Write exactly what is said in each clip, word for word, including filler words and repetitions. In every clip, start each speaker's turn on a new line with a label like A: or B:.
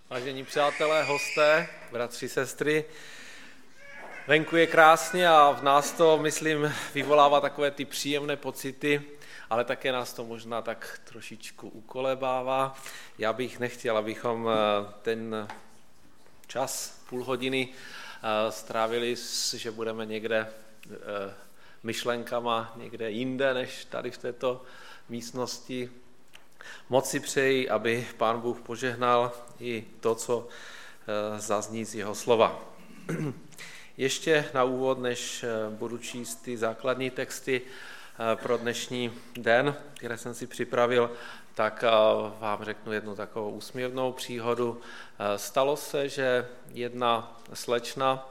A: Vážení přátelé, hosté, bratři, sestry, venku je krásně a v nás to, myslím, vyvolává takové ty příjemné pocity, ale také nás to možná tak trošičku ukolebává. Já bych nechtěl, abychom ten čas, půl hodiny strávili, že budeme někde myšlenkama někde jinde, než tady v této místnosti. Moc si přeji, aby Pán Bůh požehnal i to, co zazní z jeho slova. Ještě na úvod, než budu číst ty základní texty pro dnešní den, které jsem si připravil, tak vám řeknu jednu takovou úsměvnou příhodu. Stalo se, že jedna slečna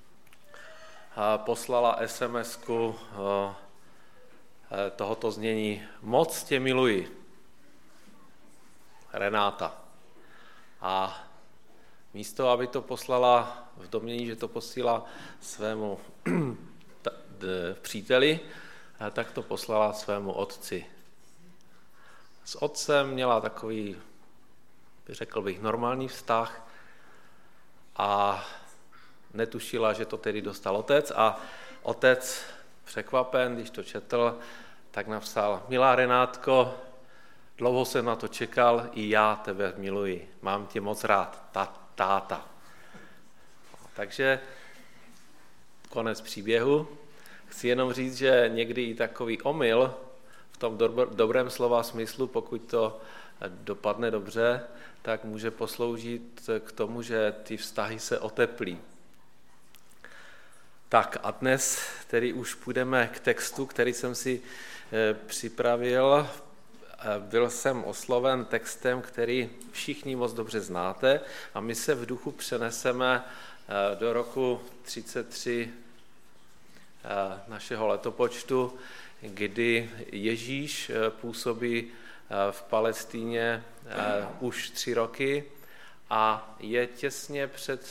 A: poslala SMSku tohoto znění: Moc tě miluji, Renáta. A místo, aby to poslala v domnění, že to posílá svému příteli, tak to poslala svému otci. S otcem měla takový, řekl bych, normální vztah a netušila, že to tedy dostal otec. A otec, překvapen, když to četl, tak napsal: Milá Renátko, dlouho jsem na to čekal, i já tebe miluji, mám tě moc rád, ta, táta. Takže konec příběhu. Chci jenom říct, že někdy i takový omyl v tom dobrém slova smyslu, pokud to dopadne dobře, tak může posloužit k tomu, že ty vztahy se oteplí. Tak a dnes tedy už půjdeme k textu, který jsem si připravil. Byl jsem osloven textem, který všichni moc dobře znáte, a my se v duchu přeneseme do roku třicet tři našeho letopočtu, kdy Ježíš působí v Palestíně už tři roky a je těsně před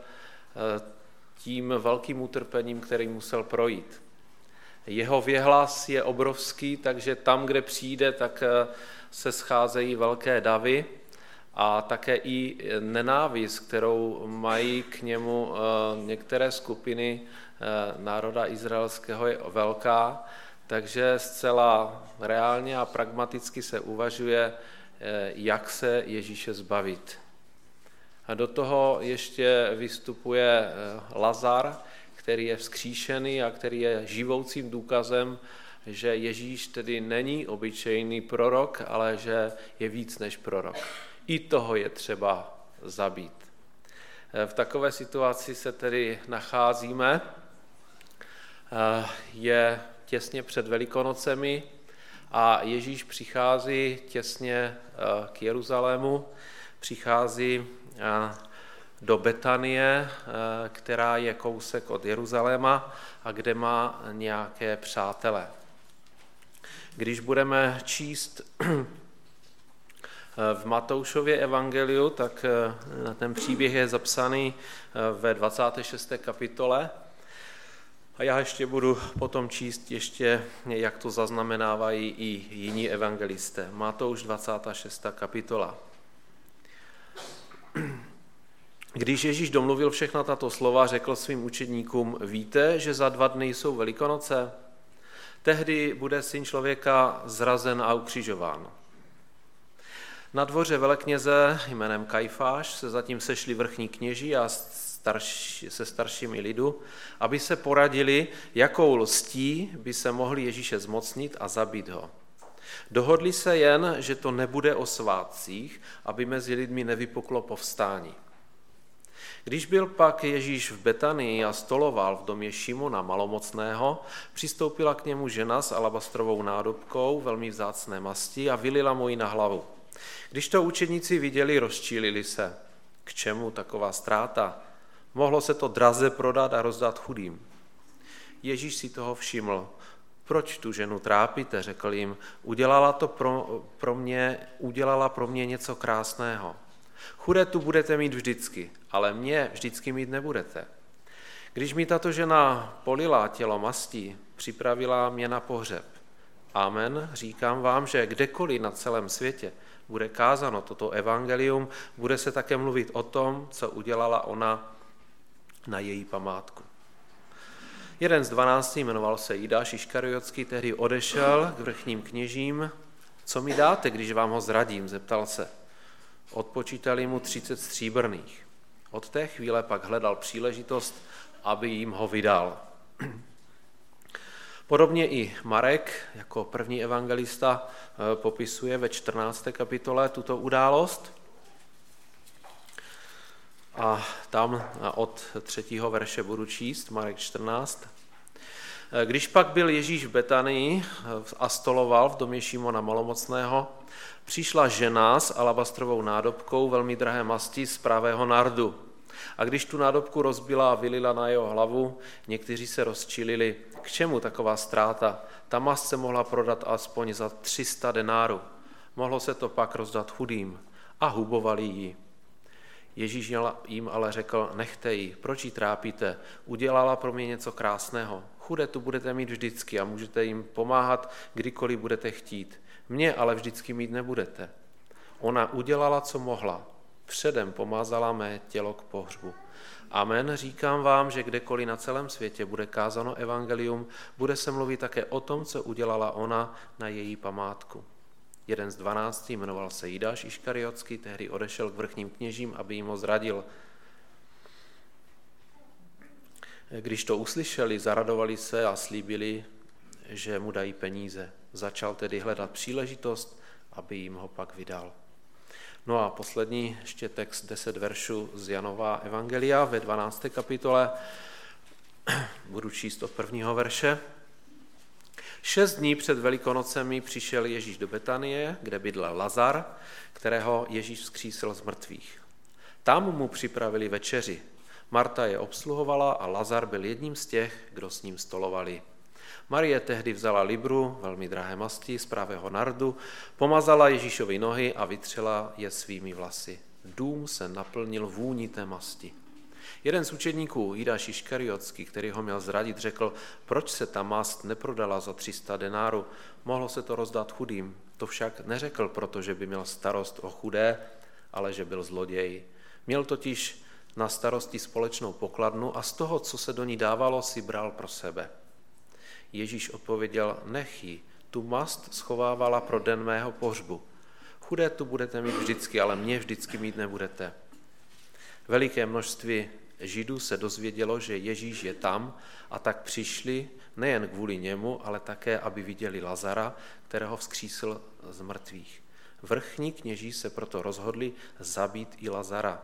A: tím velkým utrpením, který musel projít. Jeho věhlas je obrovský, takže tam, kde přijde, tak se scházejí velké davy a také i nenávist, kterou mají k němu některé skupiny národa izraelského, je velká, takže zcela reálně a pragmaticky se uvažuje, jak se Ježíše zbavit. A do toho ještě vystupuje Lazar, který je vzkříšený a který je živoucím důkazem, že Ježíš tedy není obyčejný prorok, ale že je víc než prorok. I toho je třeba zabít. V takové situaci se tedy nacházíme. Je těsně před Velikonocemi a Ježíš přichází těsně k Jeruzalému, přichází do Betanie, která je kousek od Jeruzaléma a kde má nějaké přátele. Když budeme číst v Matoušově evangeliu, tak ten příběh je zapsaný ve dvacáté šesté kapitole a já ještě budu potom číst ještě, jak to zaznamenávají i jiní evangelisté. Matouš dvacátá šestá kapitola. Když Ježíš domluvil všechna tato slova, řekl svým učedníkům: Víte, že za dva dny jsou Velikonoce? Tehdy bude Syn člověka zrazen a ukřižován. Na dvoře velekněze jménem Kajfáš se zatím sešli vrchní kněží a starší, se staršími lidu, aby se poradili, jakou lstí by se mohli Ježíše zmocnit a zabít ho. Dohodli se jen, že to nebude o svátcích, aby mezi lidmi nevypuklo povstání. Když byl pak Ježíš v Betanii a stoloval v domě Šimona malomocného, přistoupila k němu žena s alabastrovou nádobkou velmi vzácné masti a vylila mu ji na hlavu. Když to učedníci viděli, rozčílili se. K čemu taková ztráta? Mohlo se to draze prodat a rozdat chudým. Ježíš si toho všiml. Proč tu ženu trápíte, řekl jim, udělala to pro, pro mě, udělala pro mě něco krásného. Chudé tu budete mít vždycky, ale mě vždycky mít nebudete. Když mi tato žena polila tělo mastí, připravila mě na pohřeb. Amen, říkám vám, že kdekoliv na celém světě bude kázáno toto evangelium, bude se také mluvit o tom, co udělala ona na její památku. Jeden z dvanácti, jmenoval se Jidáš Iškariotský, tehdy odešel k vrchním kněžím. Co mi dáte, když vám ho zradím, zeptal se. Odpočítali mu třicet stříbrných. Od té chvíle pak hledal příležitost, aby jim ho vydal. Podobně i Marek jako první evangelista popisuje ve čtrnácté kapitole tuto událost. A tam od třetího verše budu číst, Marek čtrnáct. Když pak byl Ježíš v Betánii a stoloval v domě Šimona Malomocného, přišla žena s alabastrovou nádobkou velmi drahé masti z pravého nardu. A když tu nádobku rozbila a vylila na jeho hlavu, někteří se rozčilili, k čemu taková ztráta? Ta mast se mohla prodat aspoň za tři sta denárů. Mohlo se to pak rozdat chudým a hubovali ji. Ježíš jim ale řekl, nechte ji, proč ji trápíte? Udělala pro mě něco krásného. Chudé tu budete mít vždycky a můžete jim pomáhat, kdykoliv budete chtít. Mě ale vždycky mít nebudete. Ona udělala, co mohla. Předem pomazala mé tělo k pohřbu. Amen, říkám vám, že kdekoliv na celém světě bude kázáno evangelium, bude se mluvit také o tom, co udělala ona na její památku. Jeden z dvanácti, jmenoval se Jidáš Iškariotský, tehdy odešel k vrchním kněžím, aby jim ho zradil. Když to uslyšeli, zaradovali se a slíbili, že mu dají peníze. Začal tedy hledat příležitost, aby jim ho pak vydal. No a poslední ještě text deset veršů z Janova evangelia ve dvanácté kapitole. Budu číst od prvního verše. Šest dní před Velikonocemi přišel Ježíš do Betanie, kde bydlel Lazar, kterého Ježíš vzkřísil z mrtvých. Tam mu připravili večeři. Marta je obsluhovala a Lazar byl jedním z těch, kdo s ním stolovali. Marie tehdy vzala libru, velmi drahé masti, z pravého nardu, pomazala Ježíšovi nohy a vytřela je svými vlasy. Dům se naplnil vůní té masti. Jeden z učedníků, Jidáš Iškariotský, který ho měl zradit, řekl, proč se ta mast neprodala za tři sta denárů, mohlo se to rozdat chudým. To však neřekl, protože by měl starost o chudé, ale že byl zloděj. Měl totiž na starosti společnou pokladnu a z toho, co se do ní dávalo, si bral pro sebe. Ježíš odpověděl, nech ji, tu mast schovávala pro den mého pohřbu. Chudé tu budete mít vždycky, ale mě vždycky mít nebudete. Veliké množství Židů se dozvědělo, že Ježíš je tam a tak přišli nejen kvůli němu, ale také, aby viděli Lazara, kterého vzkřísil z mrtvých. Vrchní kněží se proto rozhodli zabít i Lazara.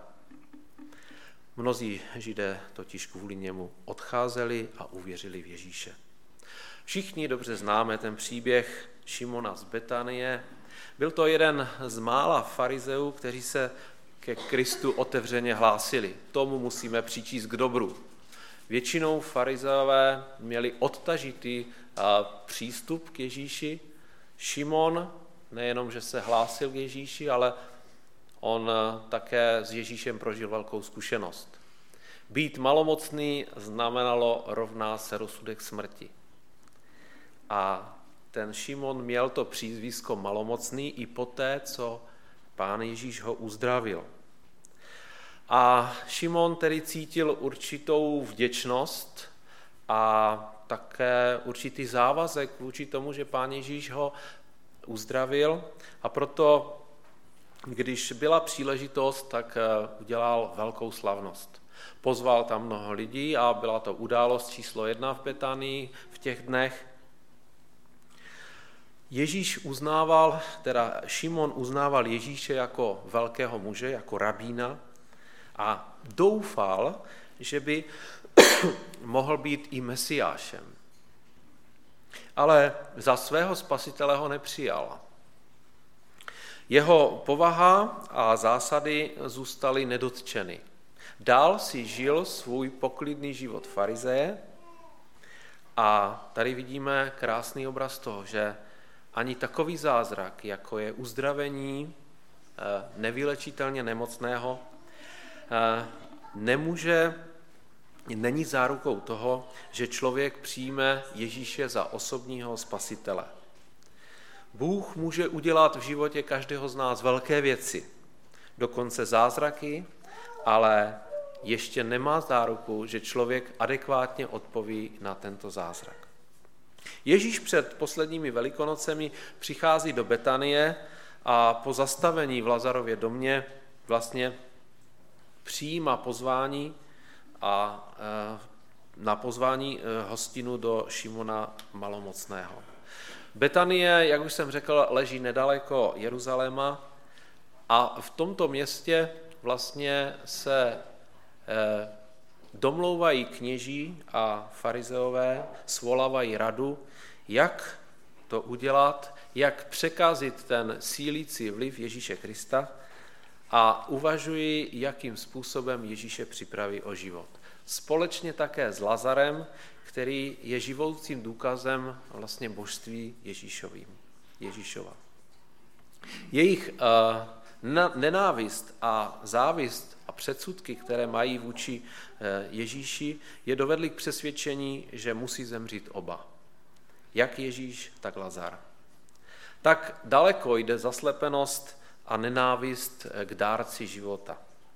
A: Mnozí Židé totiž kvůli němu odcházeli a uvěřili v Ježíše. Všichni dobře známe ten příběh Šimona z Betanie. Byl to jeden z mála farizeů, kteří se ke Kristu otevřeně hlásili. Tomu musíme přičíst k dobru. Většinou farizeové měli odtažitý přístup k Ježíši. Šimon nejenom, že se hlásil k Ježíši, ale on také s Ježíšem prožil velkou zkušenost. Být malomocný znamenalo rovná se rozsudek smrti. A ten Šimon měl to přízvisko malomocný i poté, co Pán Ježíš ho uzdravil. A Šimon tedy cítil určitou vděčnost a také určitý závazek vůči tomu, že Pán Ježíš ho uzdravil, a proto, když byla příležitost, tak udělal velkou slavnost. Pozval tam mnoho lidí a byla to událost číslo jedna v Betánii v těch dnech. Ježíš uznával, teda Šimon uznával Ježíše jako velkého muže, jako rabína a doufal, že by mohl být i Mesiášem. Ale za svého spasitele ho nepřijal. Jeho povaha a zásady zůstaly nedotčeny. Dál si žil svůj poklidný život farizeje a tady vidíme krásný obraz toho, že ani takový zázrak, jako je uzdravení nevylečitelně nemocného, nemůže, není zárukou toho, že člověk přijme Ježíše za osobního spasitele. Bůh může udělat v životě každého z nás velké věci, dokonce zázraky, ale ještě nemá záruku, že člověk adekvátně odpoví na tento zázrak. Ježíš před posledními Velikonocemi přichází do Betanie a po zastavení v Lazarově domě vlastně přijímá pozvání a na pozvání hostinu do Šimona Malomocného. Betanie, jak už jsem řekl, leží nedaleko Jeruzaléma a v tomto městě vlastně se domlouvají kněží a farizeové, svolávají radu, jak to udělat, jak překazit ten sílící vliv Ježíše Krista a uvažují, jakým způsobem Ježíše připraví o život. Společně také s Lazarem, který je živoucím důkazem vlastně božství Ježíšovým, Ježíšova. Jejich uh, nenávist a závist a předsudky, které mají vůči Ježíši, je dovedly k přesvědčení, že musí zemřít oba. Jak Ježíš, tak Lazar. Tak daleko jde zaslepenost a nenávist k dárci života.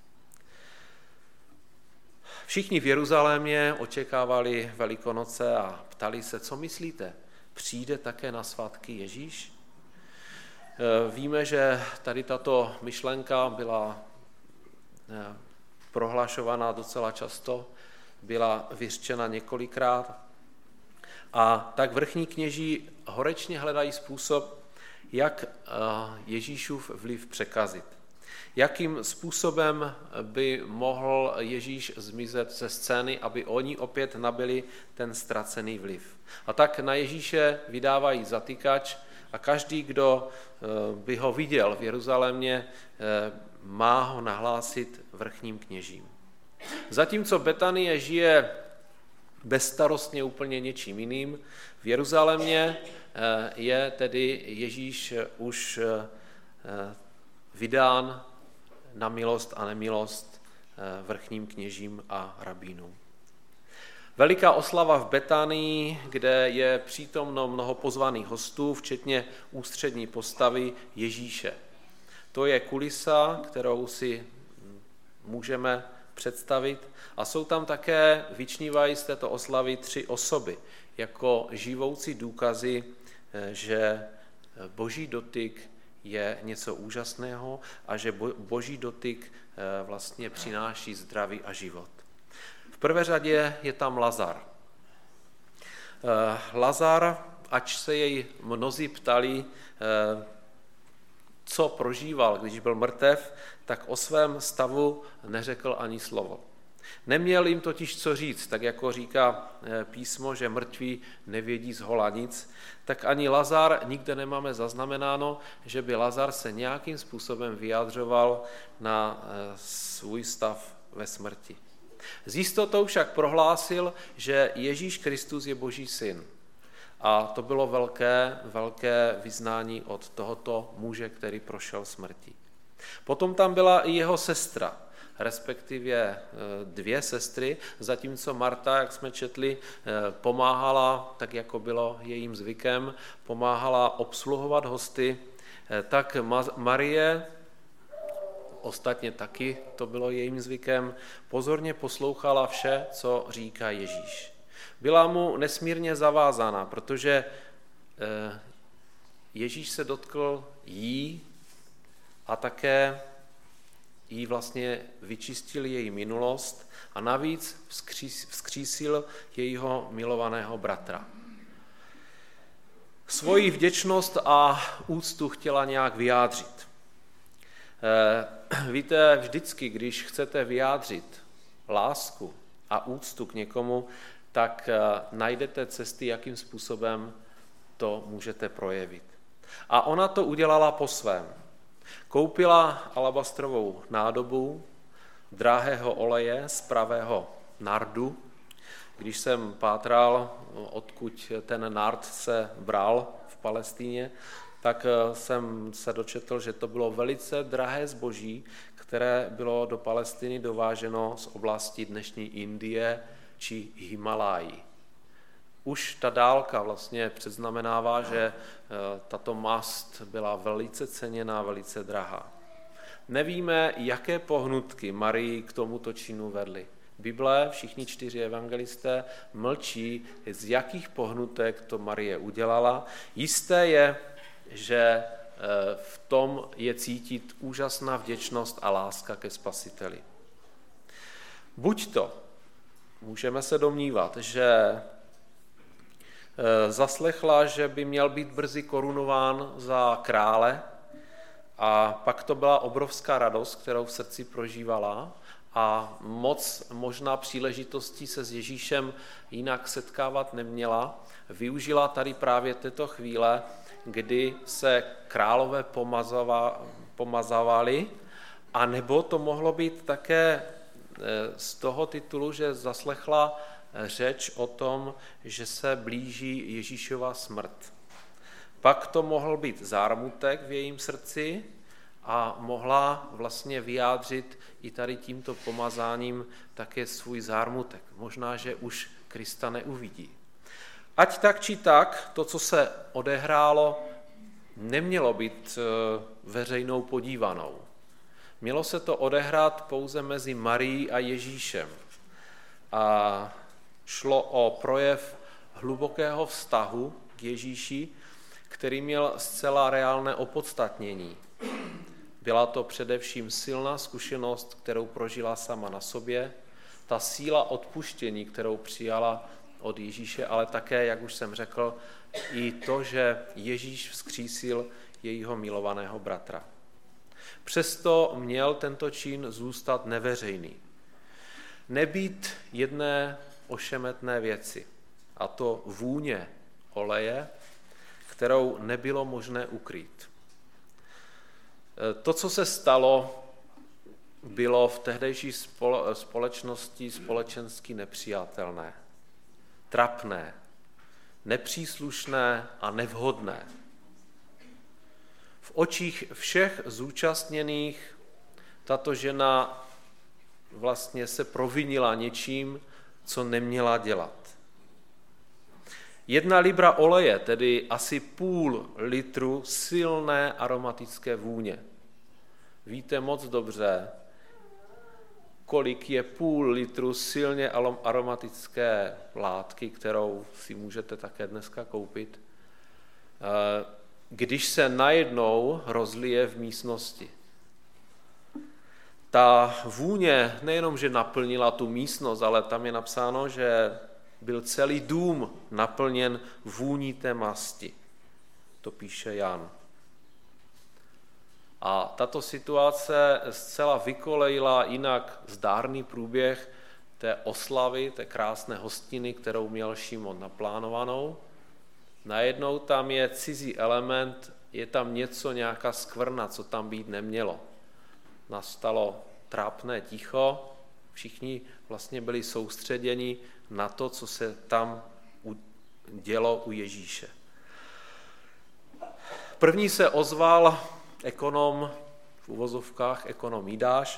A: Všichni v Jeruzalémě očekávali Velikonoce a ptali se, co myslíte, přijde také na svátky Ježíš? Víme, že tady tato myšlenka byla prohlašovaná docela často, byla vyřčena několikrát. A tak vrchní kněží horečně hledají způsob, jak Ježíšův vliv překazit. Jakým způsobem by mohl Ježíš zmizet ze scény, aby oni opět nabili ten ztracený vliv. A tak na Ježíše vydávají zatýkač a každý, kdo by ho viděl v Jeruzalémě, má ho nahlásit vrchním kněžím. Zatímco Betanie žije bezstarostně úplně něčím jiným, v Jeruzalémě je tedy Ježíš už vydán na milost a nemilost vrchním kněžím a rabínům. Veliká oslava v Betánii, kde je přítomno mnoho pozvaných hostů, včetně ústřední postavy Ježíše. To je kulisa, kterou si můžeme představit a jsou tam také, vyčnívají z této oslavy tři osoby, jako živoucí důkazy, že boží dotyk je něco úžasného a že boží dotyk vlastně přináší zdraví a život. V prvé řadě je tam Lazar. Lazar, ač se jej mnozí ptali, co prožíval, když byl mrtev, tak o svém stavu neřekl ani slovo. Neměl jim totiž co říct, tak jako říká písmo, že mrtví nevědí zhola nic, tak ani Lazar nikde nemáme zaznamenáno, že by Lazar se nějakým způsobem vyjadřoval na svůj stav ve smrti. S jistotou však prohlásil, že Ježíš Kristus je Boží syn. A to bylo velké, velké vyznání od tohoto muže, který prošel smrtí. Potom tam byla i jeho sestra, respektive dvě sestry, zatímco Marta, jak jsme četli, pomáhala, tak jako bylo jejím zvykem, pomáhala obsluhovat hosty, tak Marie, ostatně taky to bylo jejím zvykem, pozorně poslouchala vše, co říká Ježíš. Byla mu nesmírně zavázána, protože Ježíš se dotkl jí a také jí vlastně vyčistil její minulost a navíc vzkřísil jejího milovaného bratra. Svoji vděčnost a úctu chtěla nějak vyjádřit. Víte, vždycky, když chcete vyjádřit lásku a úctu k někomu, tak najdete cesty, jakým způsobem to můžete projevit. A ona to udělala po svém. Koupila alabastrovou nádobu drahého oleje z pravého nardu. Když jsem pátral, odkud ten nard se bral v Palestíně, tak jsem se dočetl, že to bylo velice drahé zboží, které bylo do Palestiny dováženo z oblasti dnešní Indie či Himalají. Už ta dálka vlastně předznamenává, že tato mast byla velice ceněná, velice drahá. Nevíme, jaké pohnutky Marii k tomuto činu vedly. Bible, všichni čtyři evangelisté mlčí, z jakých pohnutek to Marie udělala. Jisté je, že v tom je cítit úžasná vděčnost a láska ke Spasiteli. Buď to, můžeme se domnívat, že zaslechla, že by měl být brzy korunován za krále, a pak to byla obrovská radost, kterou v srdci prožívala, a moc možná příležitostí se s Ježíšem jinak setkávat neměla. Využila tady právě této chvíle, kdy se králové pomazávali, a nebo to mohlo být také z toho titulu, že zaslechla řeč o tom, že se blíží Ježíšova smrt. Pak to mohl být zármutek v jejím srdci a mohla vlastně vyjádřit i tady tímto pomazáním také svůj zármutek. Možná, že už Krista neuvidí. Ať tak či tak, to, co se odehrálo, nemělo být veřejnou podívanou. Mělo se to odehrát pouze mezi Marií a Ježíšem. A šlo o projev hlubokého vztahu k Ježíši, který měl zcela reálné opodstatnění. Byla to především silná zkušenost, kterou prožila sama na sobě, ta síla odpuštění, kterou přijala od Ježíše, ale také, jak už jsem řekl, i to, že Ježíš vzkřísil jejího milovaného bratra. Přesto měl tento čin zůstat neveřejný. Nebýt jedné ošemetné věci, a to vůně oleje, kterou nebylo možné ukrýt. To, co se stalo, bylo v tehdejší společnosti společensky nepřijatelné, trapné, nepříslušné a nevhodné. V očích všech zúčastněných tato žena vlastně se provinila něčím, co neměla dělat. Jedna libra oleje, tedy asi půl litru silné aromatické vůně. Víte moc dobře, kolik je půl litru silně aromatické látky, kterou si můžete také dneska koupit, když se najednou rozlije v místnosti. Ta vůně nejenom, že naplnila tu místnost, ale tam je napsáno, že byl celý dům naplněn vůní té masti. To píše Jan. A tato situace zcela vykolejila jinak zdárný průběh té oslavy, té krásné hostiny, kterou měl Šimon naplánovanou. Najednou tam je cizí element, je tam něco, nějaká skvrna, co tam být nemělo. Nastalo trápné ticho, všichni vlastně byli soustředěni na to, co se tam dělo u Ježíše. První se ozval ekonom, v uvozovkách ekonom Jidáš,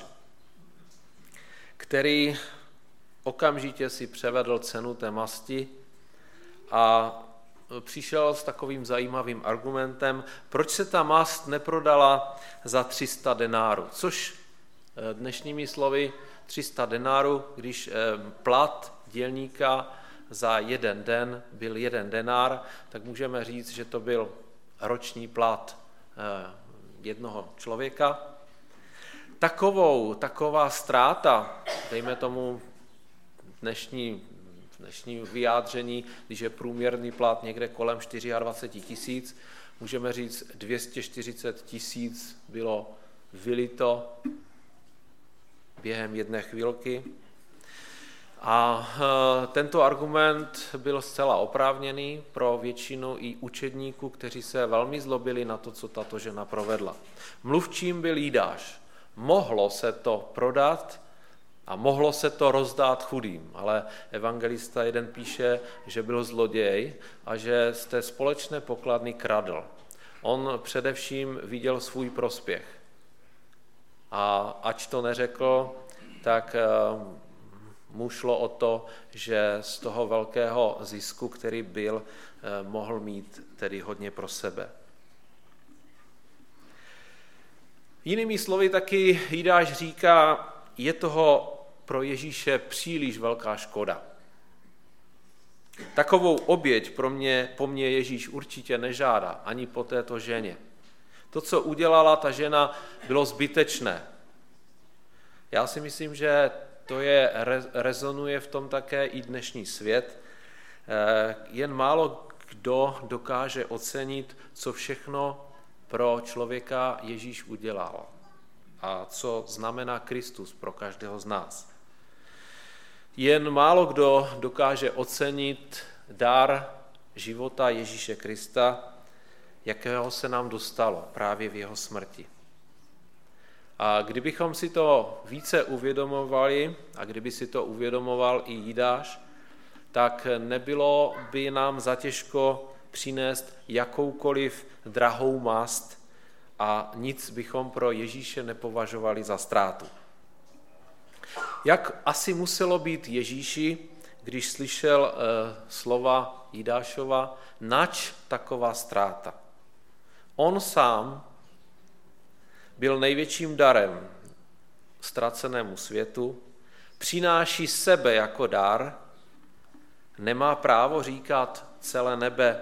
A: který okamžitě si převedl cenu té masti a přišel s takovým zajímavým argumentem, proč se ta mast neprodala za tři sta denárů, což dnešními slovy tři sta denárů, když plat dělníka za jeden den byl jeden denár, tak můžeme říct, že to byl roční plat jednoho člověka. Takovou, taková ztráta, dejme tomu dnešní, dnešní vyjádření, když je průměrný plat někde kolem dvacet čtyři tisíc, můžeme říct dvě stě čtyřicet tisíc bylo vylito během jedné chvilky. A tento argument byl zcela oprávněný pro většinu i učedníků, kteří se velmi zlobili na to, co tato žena provedla. Mluvčím byl Jidáš. Mohlo se to prodat a mohlo se to rozdát chudým, ale evangelista jeden píše, že byl zloděj a že z té společné pokladny kradl. On především viděl svůj prospěch. A ač to neřekl, tak mu šlo o to, že z toho velkého zisku, který byl, mohl mít tedy hodně pro sebe. Jinými slovy taky Jidáš říká, je toho pro Ježíše příliš velká škoda. Takovou oběť pro mě, po mně Ježíš určitě nežádá, ani po této ženě. To, co udělala ta žena, bylo zbytečné. Já si myslím, že to je, rezonuje v tom také i dnešní svět. Jen málo kdo dokáže ocenit, co všechno pro člověka Ježíš udělal a co znamená Kristus pro každého z nás. Jen málo kdo dokáže ocenit dar života Ježíše Krista, jakého se nám dostalo právě v jeho smrti. A kdybychom si to více uvědomovali, a kdyby si to uvědomoval i Jidáš, tak nebylo by nám zatěžko přinést jakoukoliv drahou mast a nic bychom pro Ježíše nepovažovali za ztrátu. Jak asi muselo být Ježíši, když slyšel e, slova Jidášova, nač taková ztráta? On sám byl největším darem ztracenému světu, přináší sebe jako dar, nemá právo říkat celé nebe,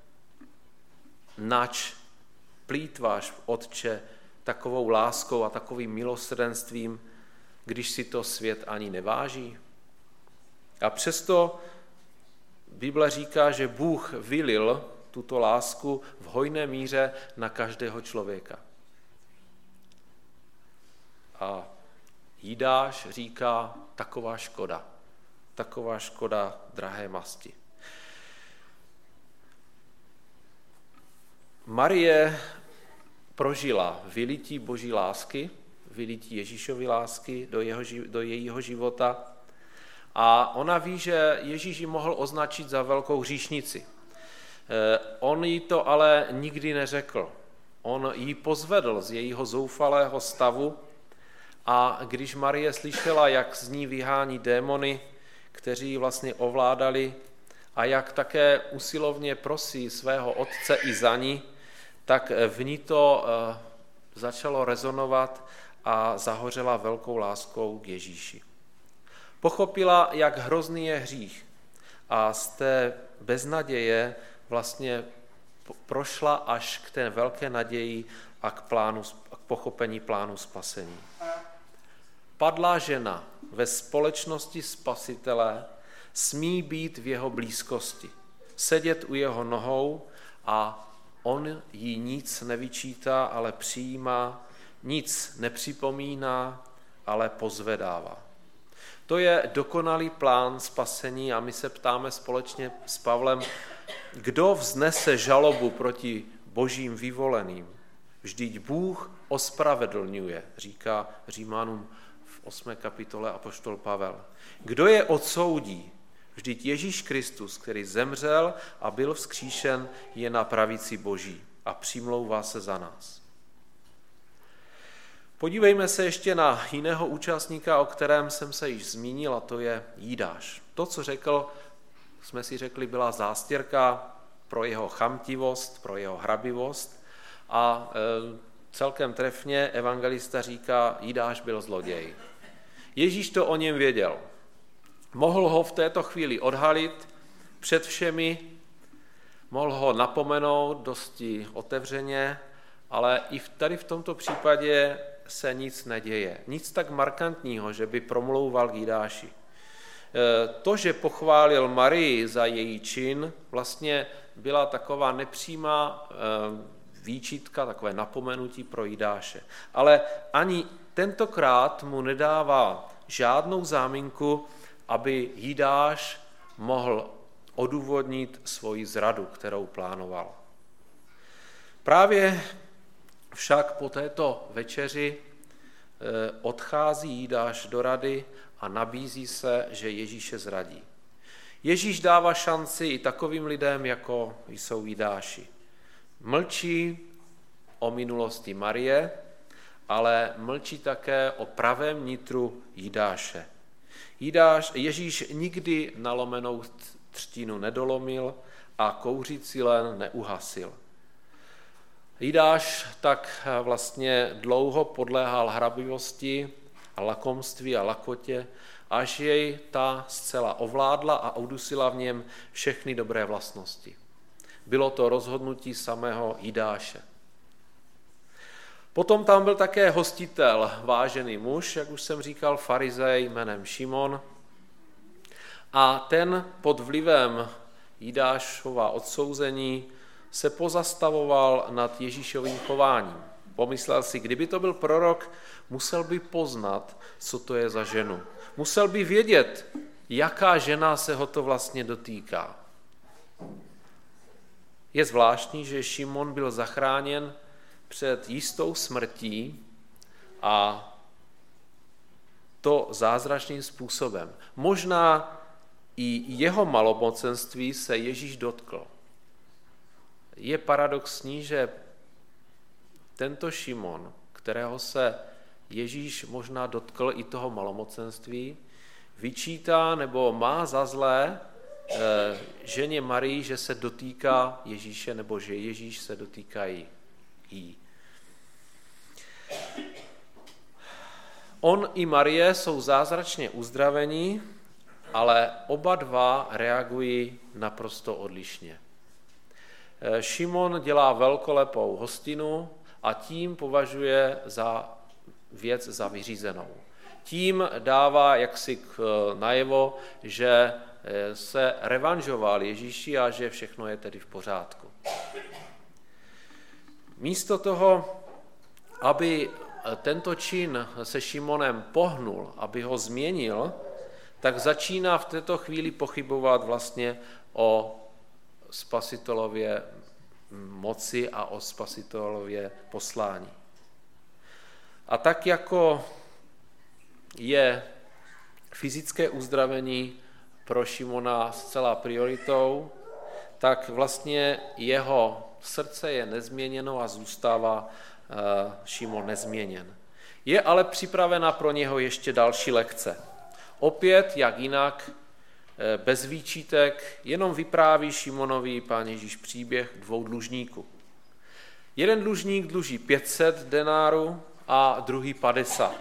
A: nač plýtváš, Otče, takovou láskou a takovým milosrdenstvím, když si to svět ani neváží. A přesto Bible říká, že Bůh vylil tuto lásku v hojné míře na každého člověka. A Jidáš říká, taková škoda, taková škoda drahé masti. Marie prožila vylití Boží lásky, vylití Ježíšovy lásky do, jeho, do jejího života a ona ví, že Ježíš ji mohl označit za velkou hříšnici. On jí to ale nikdy neřekl. On ji pozvedl z jejího zoufalého stavu a když Marie slyšela, jak z ní vyhání démony, kteří ji vlastně ovládali a jak také usilovně prosí svého otce i za ní, tak v ní to začalo rezonovat a zahořela velkou láskou k Ježíši. Pochopila, jak hrozný je hřích a z té beznaděje vlastně prošla až k té velké naději a k, plánu, k pochopení plánu spasení. Padlá žena ve společnosti Spasitele smí být v jeho blízkosti, sedět u jeho nohou a on jí nic nevyčítá, ale přijímá, nic nepřipomíná, ale pozvedává. To je dokonalý plán spasení a my se ptáme společně s Pavlem, kdo vznese žalobu proti božím vyvoleným. Vždyť Bůh ospravedlňuje, říká Římanům v osmé kapitole apoštol Pavel. Kdo je odsoudí? Vždyť Ježíš Kristus, který zemřel a byl vzkříšen, je na pravici Boží a přimlouvá se za nás. Podívejme se ještě na jiného účastníka, o kterém jsem se již zmínil, a to je Jidáš. To, co řekl, jsme si řekli, byla zástěrka pro jeho chamtivost, pro jeho hrabivost a e, celkem trefně evangelista říká, Jidáš byl zloděj. Ježíš to o něm věděl. Mohl ho v této chvíli odhalit před všemi, mohl ho napomenout dosti otevřeně, ale i tady v tomto případě se nic neděje. Nic tak markantního, že by promlouval k Jidáši. To, že pochválil Marii za její čin, vlastně byla taková nepřímá výčitka, takové napomenutí pro Jidáše. Ale ani tentokrát mu nedává žádnou záminku, aby Jidáš mohl odůvodnit svoji zradu, kterou plánoval. Právě však po této večeři odchází Jidáš do rady a nabízí se, že Ježíše zradí. Ježíš dává šanci i takovým lidem, jako jsou Jidáši. Mlčí o minulosti Marie, ale mlčí také o pravém nitru Jidáše. Jidáš, Ježíš nikdy nalomenou třtinu nedolomil a kouřící len neuhasil. Jidáš tak vlastně dlouho podléhal hrabivosti a lakomství a lakotě, až jej ta zcela ovládla a udusila v něm všechny dobré vlastnosti. Bylo to rozhodnutí samého Jidáše. Potom tam byl také hostitel, vážený muž, jak už jsem říkal, farizej jménem Šimon. A ten pod vlivem Jidášova odsouzení se pozastavoval nad Ježíšovým chováním. Pomyslel si, kdyby to byl prorok, musel by poznat, co to je za ženu. Musel by vědět, jaká žena se ho to vlastně dotýká. Je zvláštní, že Šimon byl zachráněn před jistou smrtí a to zázračným způsobem. Možná i jeho malomocenství se Ježíš dotkl. Je paradoxní, že tento Šimon, kterého se Ježíš možná dotkl i toho malomocenství, vyčítá nebo má za zlé eh, ženě Marii, že se dotýká Ježíše nebo že Ježíš se dotýká jí. On i Marie jsou zázračně uzdravení, ale oba dva reagují naprosto odlišně. Šimon dělá velkolepou hostinu a tím považuje za věc za vyřízenou. Tím dává jaksi najevo, že se revanžoval Ježíši a že všechno je tedy v pořádku. Místo toho, aby tento čin se Šimonem pohnul, aby ho změnil, tak začíná v této chvíli pochybovat vlastně o spasitelově moci a o spasitelově poslání. A tak jako je fyzické uzdravení pro Šimona zcela prioritou, tak vlastně jeho srdce je nezměněno a zůstává Šimon nezměněn. Je ale připravena pro něho ještě další lekce. Opět, jak jinak, bez výčitek, jenom vypráví Šimonovi Pán Ježíš příběh dvou dlužníků. Jeden dlužník dluží pět set denárů a druhý padesát.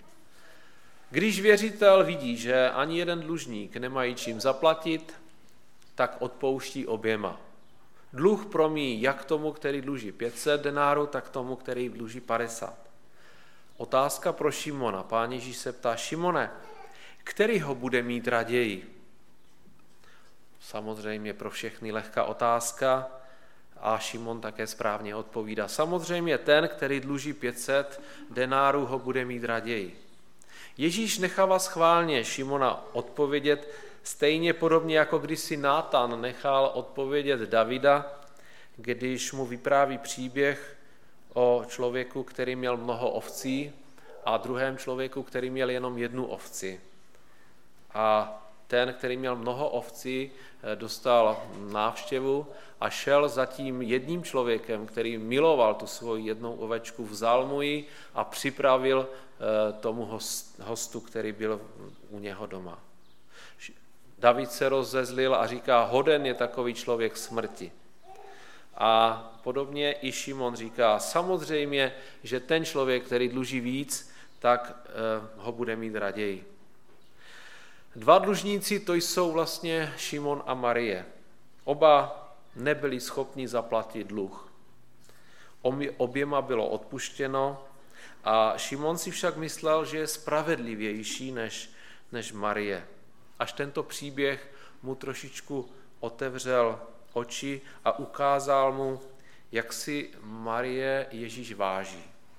A: Když věřitel vidí, že ani jeden dlužník nemají čím zaplatit, tak odpouští oběma. Dluh promíjí jak tomu, který dluží pět set denárů, tak tomu, který dluží padesát. Otázka pro Šimona. Pán Ježíš se ptá: Šimone, který ho bude mít raději? Samozřejmě pro všechny lehká otázka a Šimon také správně odpovídá. Samozřejmě ten, který dluží pět set denárů, ho bude mít raději. Ježíš nechává schválně Šimona odpovědět stejně podobně, jako když si Nátan nechal odpovědět Davida, když mu vypráví příběh o člověku, který měl mnoho ovcí, a druhém člověku, který měl jenom jednu ovci. A ten, který měl mnoho ovcí, dostal návštěvu a šel za tím jedním člověkem, který miloval tu svoji jednou ovečku, vzal mu ji a připravil tomu hostu, který byl u něho doma. David se rozezlil a říká: hoden je takový člověk smrti. A podobně i Šimon říká: samozřejmě, že ten člověk, který dluží víc, tak ho bude mít raději. Dva dlužníci, to jsou vlastně Šimon a Marie. Oba nebyli schopni zaplatit dluh. Oběma bylo odpuštěno a Šimon si však myslel, že je spravedlivější než, než Marie. Až tento příběh mu trošičku otevřel oči a ukázal mu, jak si Marie Ježíš váží.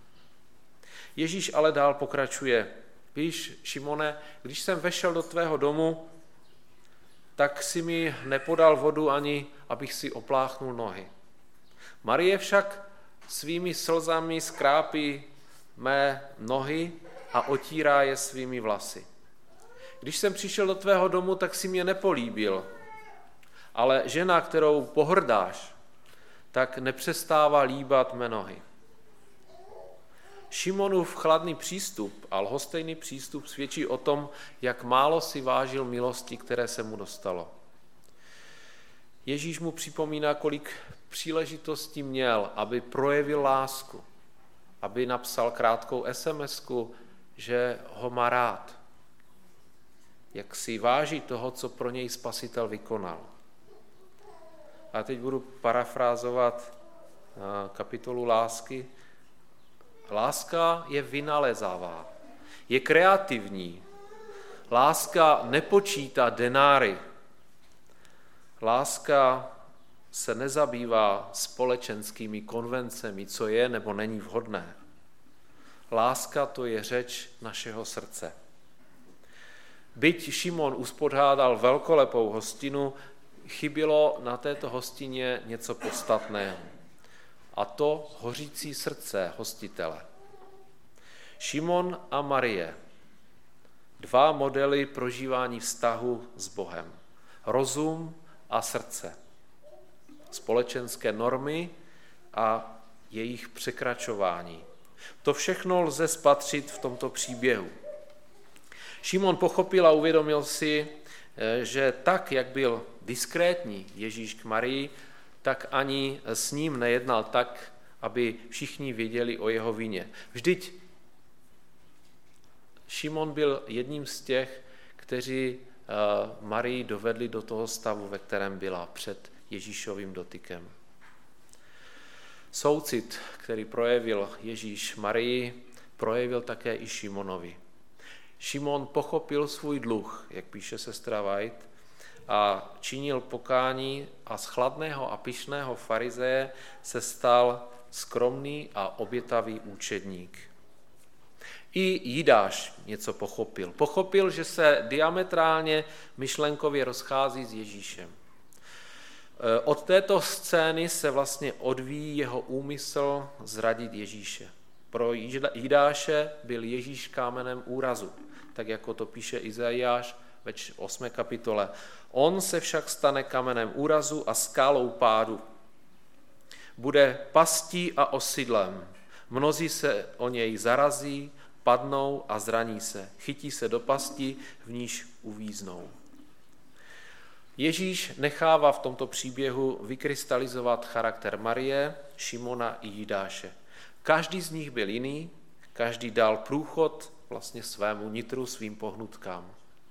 A: Ježíš ale dál pokračuje: víš, Šimone, když jsem vešel do tvého domu, tak si mi nepodal vodu ani, abych si opláchnul nohy. Marie však svými slzami skrápí mé nohy a otírá je svými vlasy. Když jsem přišel do tvého domu, tak si mě nepolíbil, ale žena, kterou pohrdáš, tak nepřestává líbat mé nohy. Šimonův chladný přístup a lhostejný přístup svědčí o tom, jak málo si vážil milosti, které se mu dostalo. Ježíš mu připomíná, kolik příležitostí měl, aby projevil lásku, aby napsal krátkou esemesku, že ho má rád, jak si váží toho, co pro něj Spasitel vykonal. A teď budu parafrázovat kapitolu lásky. Láska je vynalezavá, je kreativní. Láska nepočítá denáry. Láska se nezabývá společenskými konvencemi, co je nebo není vhodné. Láska to je řeč našeho srdce. Byť Šimon uspořádal velkolepou hostinu, chybělo na této hostině něco podstatného. A to hořící srdce hostitele. Šimon a Marie. Dva modely prožívání vztahu s Bohem. Rozum a srdce. Společenské normy a jejich překračování. To všechno lze spatřit v tomto příběhu. Šimon pochopil a uvědomil si, že tak, jak byl diskrétní Ježíš k Marii, tak ani s ním nejednal tak, aby všichni věděli o jeho vině. Vždyť Šimon byl jedním z těch, kteří Marii dovedli do toho stavu, ve kterém byla před Ježíšovým dotykem. Soucit, který projevil Ježíš Marii, projevil také i Šimonovi. Šimon pochopil svůj dluh, jak píše sestra White, a činil pokání a z chladného a pyšného farizeje se stal skromný a obětavý účedník. I Jidáš něco pochopil. Pochopil, že se diametrálně myšlenkově rozchází s Ježíšem. Od této scény se vlastně odvíjí jeho úmysl zradit Ježíše. Pro Jidáše byl Ježíš kámenem úrazu, tak jako to píše Izajáš ve osmé kapitole. On se však stane kamenem úrazu a skálou pádu. Bude pastí a osidlem. Mnozí se o něj zarazí, padnou a zraní se. Chytí se do pasti, v níž uvíznou. Ježíš nechává v tomto příběhu vykrystalizovat charakter Marie, Šimona i Jidáše. Každý z nich byl jiný, každý dal průchod vlastně svému nitru, svým pohnutkám.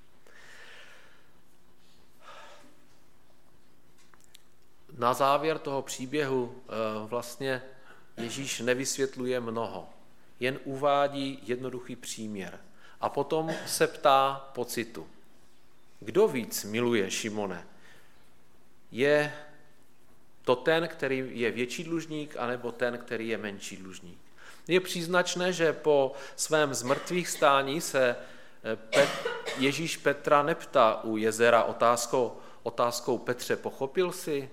A: Na závěr toho příběhu vlastně Ježíš nevysvětluje mnoho, jen uvádí jednoduchý příměr. A potom se ptá pocitu. Kdo víc miluje, Šimone? Je to ten, který je větší dlužník, anebo ten, který je menší dlužník? Je příznačné, že po svém zmrtvých stání se Pet, Ježíš Petra neptá u jezera otázkou, otázkou Petře, pochopil jsi?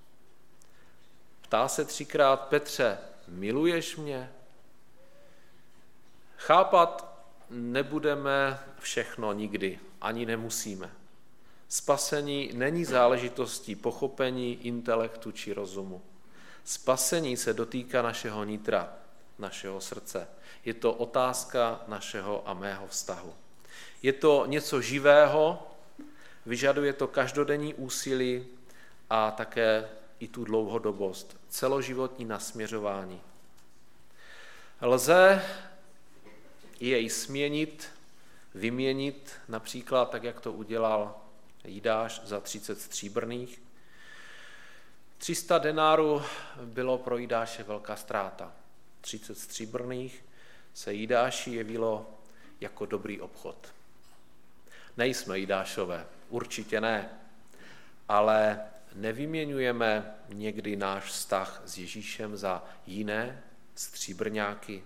A: Ptá se třikrát, Petře, miluješ mě? Chápat nebudeme všechno nikdy, ani nemusíme. Spasení není záležitostí pochopení, intelektu či rozumu. Spasení se dotýká našeho nitra, našeho srdce. Je to otázka našeho a mého vztahu. Je to něco živého, vyžaduje to každodenní úsilí a také i tu dlouhodobost, celoživotní nasměřování. Lze jej směnit, vyměnit, například tak, jak to udělal Jidáš za třicet stříbrných. tři sta denárů bylo pro Jidáše velká ztráta. třicet stříbrných se Jidáši jevilo jako dobrý obchod. Nejsme Jidášové, určitě ne, ale nevyměňujeme někdy náš vztah s Ježíšem za jiné stříbrňáky.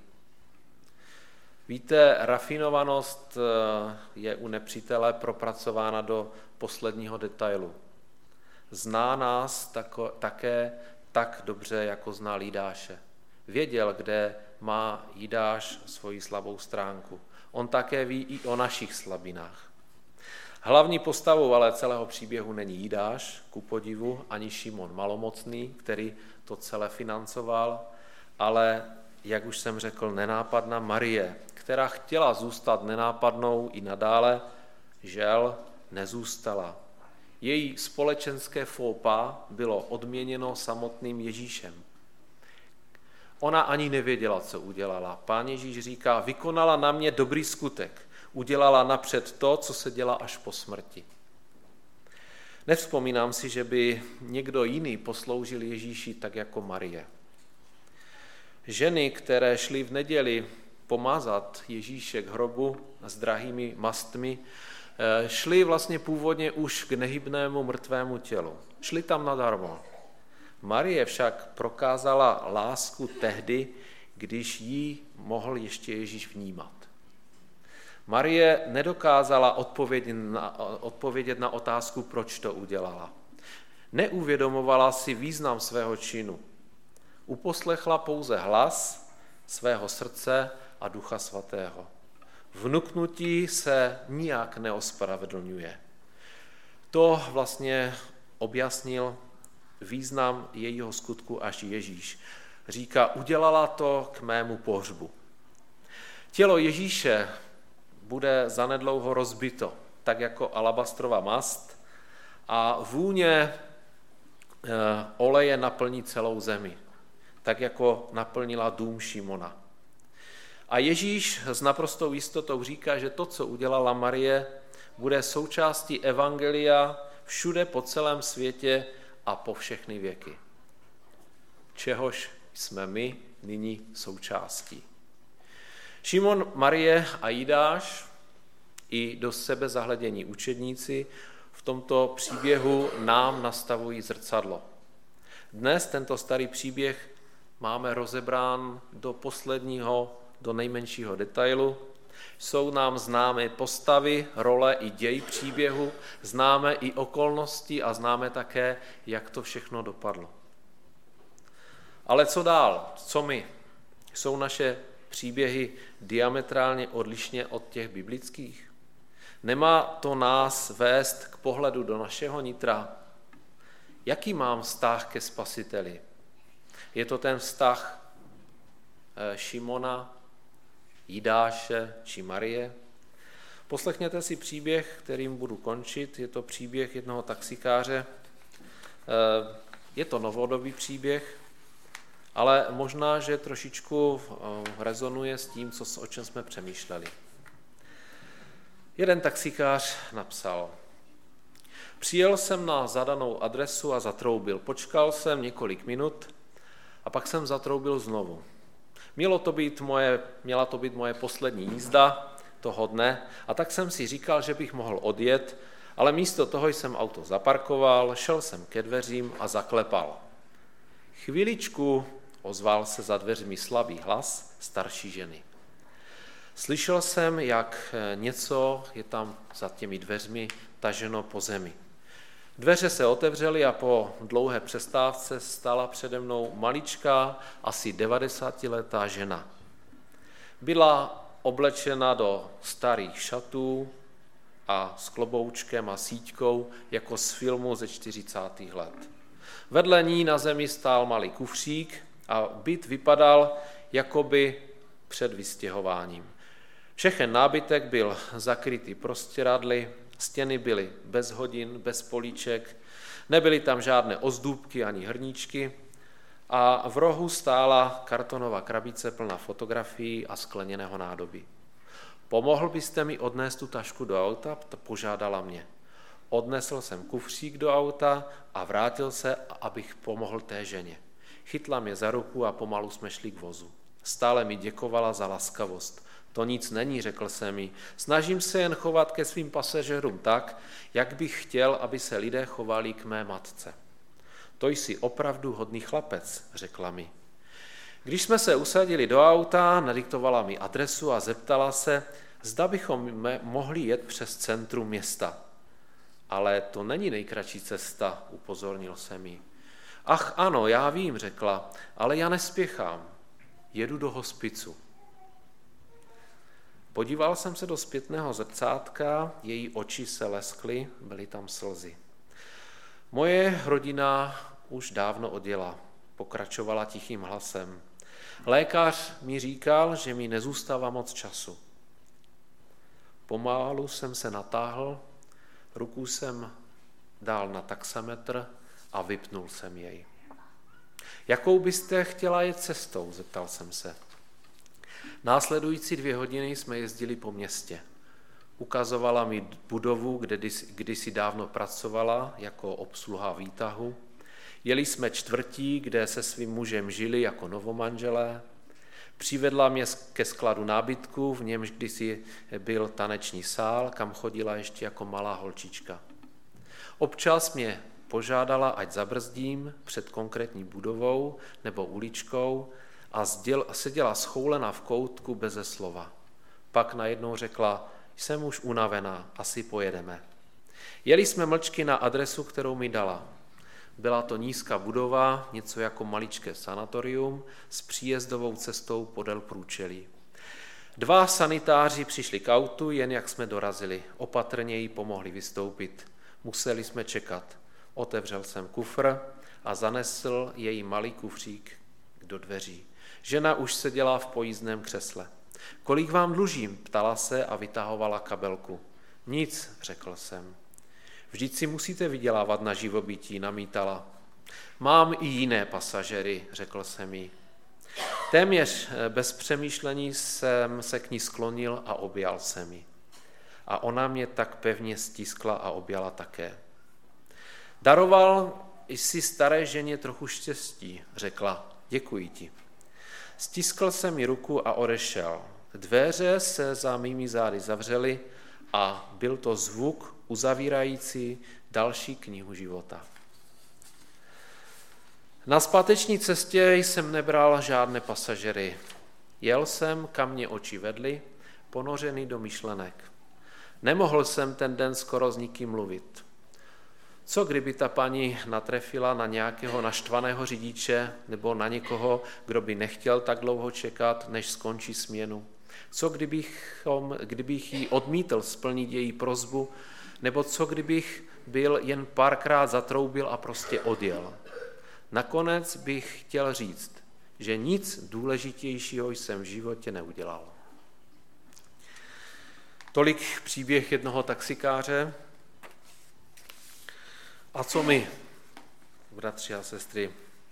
A: Víte, rafinovanost je u nepřítele propracována do posledního detailu. Zná nás tako, také tak dobře, jako znal Jidáše. Věděl, kde má Jidáš svoji slabou stránku. On také ví i o našich slabinách. Hlavní postavou ale celého příběhu není Jidáš, ku podivu, ani Šimon malomocný, který to celé financoval, ale jak už jsem řekl, nenápadná Marie, která chtěla zůstat nenápadnou i nadále, žel nezůstala. Její společenské faux pas bylo odměněno samotným Ježíšem. Ona ani nevěděla, co udělala. Pán Ježíš říká, vykonala na mě dobrý skutek. Udělala napřed to, co se dělá až po smrti. Nevzpomínám si, že by někdo jiný posloužil Ježíši tak jako Marie. Ženy, které šly v neděli pomazat Ježíše k hrobu s drahými mastmi, šly vlastně původně už k nehybnému mrtvému tělu. Šly tam nadarmo. Marie však prokázala lásku tehdy, když ji mohl ještě Ježíš vnímat. Marie nedokázala odpovědět na, odpovědět na otázku, proč to udělala. Neuvědomovala si význam svého činu. Uposlechla pouze hlas svého srdce a Ducha Svatého. Vnuknutí se nijak neospravedlňuje. To vlastně objasnil význam jejího skutku až Ježíš. Říká, udělala to k mému pohřbu. Tělo Ježíše bude zanedlouho rozbito, tak jako alabastrová mast a vůně oleje naplní celou zemi, tak jako naplnila dům Šimona. A Ježíš s naprostou jistotou říká, že to, co udělala Marie, bude součástí evangelia všude po celém světě a po všechny věky. Čehož jsme my nyní součástí. Šimon, Marie a Jidáš i do sebe zahledění učedníci v tomto příběhu nám nastavují zrcadlo. Dnes tento starý příběh máme rozebrán do posledního, do nejmenšího detailu. Jsou nám známé postavy, role i děj příběhu, známe i okolnosti a známe také, jak to všechno dopadlo. Ale co dál? Co my? Jsou naše příběhy diametrálně odlišně od těch biblických? Nemá to nás vést k pohledu do našeho nitra? Jaký mám vztah ke Spasiteli? Je to ten vztah Šimona, Jidáše či Marie? Poslechněte si příběh, kterým budu končit. Je to příběh jednoho taxikáře. Je to novodobý příběh, ale možná, že trošičku rezonuje s tím, co, o čem jsme přemýšleli. Jeden taxikář napsal: Přijel jsem na zadanou adresu a zatroubil. Počkal jsem několik minut a pak jsem zatroubil znovu. Mělo to být moje, měla to být moje poslední jízda toho dne a tak jsem si říkal, že bych mohl odjet, ale místo toho jsem auto zaparkoval, šel jsem ke dveřím a zaklepal. Chviličku, ozval se za dveřmi slabý hlas starší ženy. Slyšel jsem, jak něco je tam za těmi dveřmi taženo po zemi. Dveře se otevřely a po dlouhé přestávce stala přede mnou maličká, asi devadesátiletá žena. Byla oblečena do starých šatů a s kloboučkem a síťkou jako z filmu ze čtyřicátých let. Vedle ní na zemi stál malý kufřík a byt vypadal jakoby před vystěhováním. Všechen nábytek byl zakrytý prostěradly, stěny byly bez hodin, bez políček, nebyly tam žádné ozdůbky ani hrníčky a v rohu stála kartonová krabice plná fotografií a skleněného nádobí. Pomohl byste mi odnést tu tašku do auta? Požádala mě. Odnesl jsem kufřík do auta a vrátil se, abych pomohl té ženě. Chytla mě za ruku a pomalu jsme šli k vozu. Stále mi děkovala za laskavost. To nic není, řekl jsem jí. Snažím se jen chovat ke svým pasažerům tak, jak bych chtěl, aby se lidé chovali k mé matce. To jsi opravdu hodný chlapec, řekla mi. Když jsme se usadili do auta, nadiktovala mi adresu a zeptala se, zda bychom mohli jet přes centrum města. Ale to není nejkratší cesta, upozornil jsem jí. Ach ano, já vím, řekla, ale já nespěchám. Jedu do hospicu. Podíval jsem se do zpětného zrcátka, její oči se leskly, byly tam slzy. Moje rodina už dávno odjela, pokračovala tichým hlasem. Lékař mi říkal, že mi nezůstává moc času. Pomalu jsem se natáhl, ruku jsem dal na taxametr a vypnul jsem jej. Jakou byste chtěla jet cestou, zeptal jsem se. Následující dvě hodiny jsme jezdili po městě. Ukazovala mi budovu, kde kdysi dávno pracovala jako obsluha výtahu. Jeli jsme čtvrtí, kde se svým mužem žili jako novomanželé. Přivedla mě ke skladu nábytku, v němž kdysi byl taneční sál, kam chodila ještě jako malá holčička. Občas mě požádala, ať zabrzdím před konkrétní budovou nebo uličkou a seděla schoulena v koutku beze slova. Pak najednou řekla, jsem už unavená, asi pojedeme. Jeli jsme mlčky na adresu, kterou mi dala. Byla to nízká budova, něco jako maličké sanatorium s příjezdovou cestou podél průčelí. Dva sanitáři přišli k autu, jen jak jsme dorazili. Opatrně jí pomohli vystoupit. Museli jsme čekat. Otevřel jsem kufr a zanesl její malý kufřík do dveří. Žena už seděla v pojízdném křesle. Kolik vám dlužím? Ptala se a vytahovala kabelku. Nic, řekl jsem. Vždyť si musíte vydělávat na živobytí, namítala. Mám i jiné pasažery, řekl jsem jí. Téměř bez přemýšlení jsem se k ní sklonil a objal jsem ji. A ona mě tak pevně stiskla a objala také. Daroval jsi staré ženě trochu štěstí, řekla. Děkuji ti. Stiskl jsem mi ruku a odešel. Dveře se za mými zády zavřely a byl to zvuk uzavírající další knihu života. Na zpáteční cestě jsem nebral žádné pasažery. Jel jsem, kam mě oči vedly, ponořený do myšlenek. Nemohl jsem ten den skoro s nikým mluvit. Co kdyby ta paní natrefila na nějakého naštvaného řidiče nebo na někoho, kdo by nechtěl tak dlouho čekat, než skončí směnu? Co kdybychom, kdybych jí odmítl splnit její prosbu, nebo co kdybych byl jen párkrát zatroubil a prostě odjel? Nakonec bych chtěl říct, že nic důležitějšího jsem v životě neudělal. Tolik příběh jednoho taxikáře. A co my, bratři a sestry?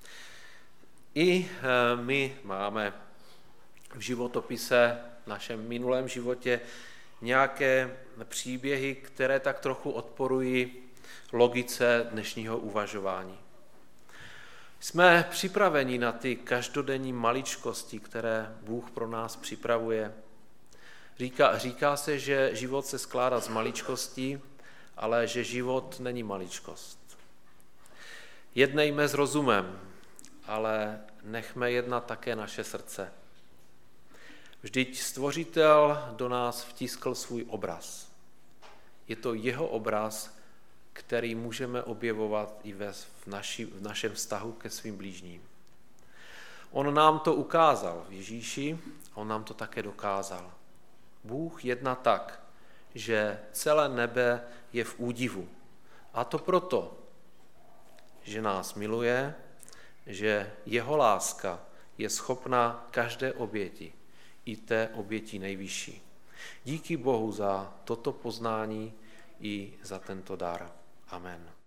A: I my máme v životopise, v našem minulém životě, nějaké příběhy, které tak trochu odporují logice dnešního uvažování. Jsme připraveni na ty každodenní maličkosti, které Bůh pro nás připravuje. Říká, říká se, že život se skládá z maličkostí, ale že život není maličkost. Jednejme s rozumem, ale nechme jednat také naše srdce. Vždyť Stvořitel do nás vtiskl svůj obraz. Je to jeho obraz, který můžeme objevovat i ve, v, naši, v našem vztahu ke svým blížním. On nám to ukázal v Ježíši, on nám to také dokázal. Bůh jedná tak, že celé nebe je v údivu. A to proto, že nás miluje, že jeho láska je schopná každé oběti, i té oběti nejvyšší. Díky Bohu za toto poznání i za tento dar. Amen.